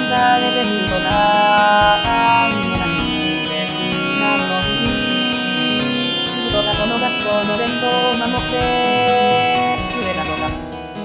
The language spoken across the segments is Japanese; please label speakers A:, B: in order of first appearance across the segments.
A: えてるのが何別なのに、ずっと過去の学校の伝統を守ってくれたのだ。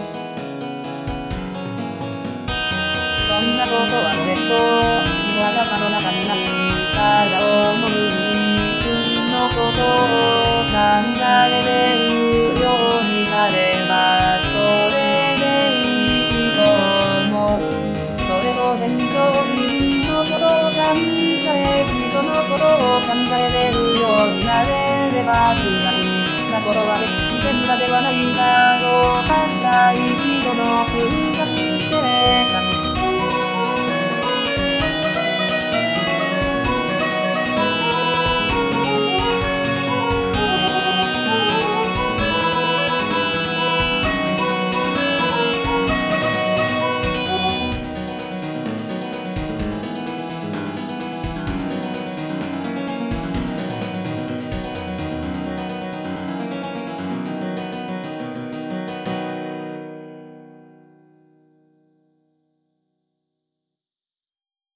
A: そんなことは俺と君の頭の中にないから思う。自分のことを考えれるようになればそれでいいと思う。それと勉強自分のことを考え人のことを考えれるようになれれば気が済んだことは決して無駄ではないだろう。たった一度の